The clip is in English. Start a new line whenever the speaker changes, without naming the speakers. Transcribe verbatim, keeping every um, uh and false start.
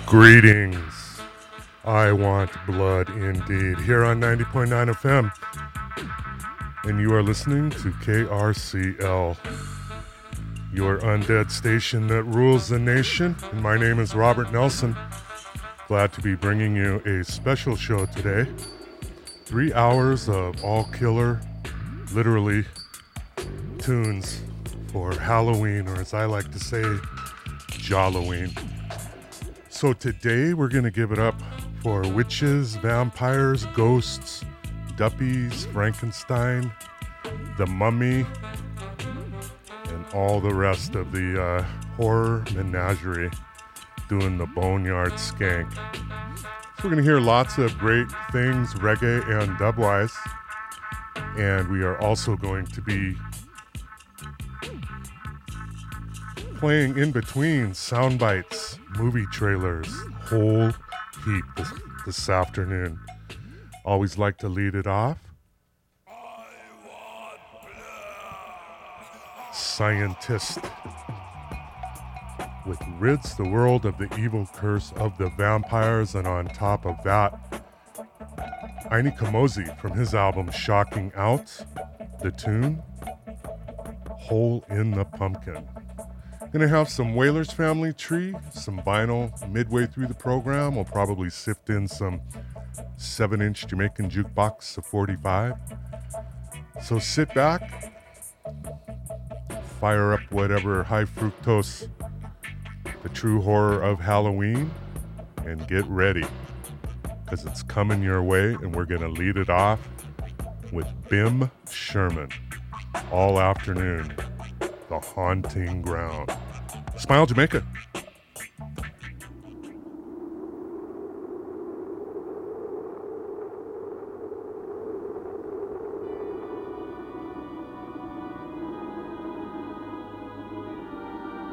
Greetings. I want blood indeed. Here on ninety point nine F M. And you are listening to K R C L, your undead station that rules the nation. And my name is Robert Nelson. Glad to be bringing you a special show today. Three hours of all killer, literally, tunes for Halloween, or as I like to say, Jalloween. So today we're going to give it up for witches, vampires, ghosts, duppies, Frankenstein, the mummy, and all the rest of the uh, horror menagerie doing the boneyard skank. So we're going to hear lots of great things, reggae and dubwise. And we are also going to be playing in between sound bites, movie trailers, whole heap this, this afternoon. Always like to lead it off. Scientist, with rids the world of the evil curse of the vampires, and on top of that, Aini Kamoze from his album Shocking Out, the tune Hole in the Pumpkin. Gonna have some Whalers Family Tree, some vinyl midway through the program. We'll probably sift in some seven inch Jamaican jukebox of forty-five. So sit back, fire up whatever high fructose, the true horror of Halloween, and get ready, because it's coming your way, and we're gonna lead it off with Bim Sherman, All Afternoon, The Haunting Ground. Smile Jamaica.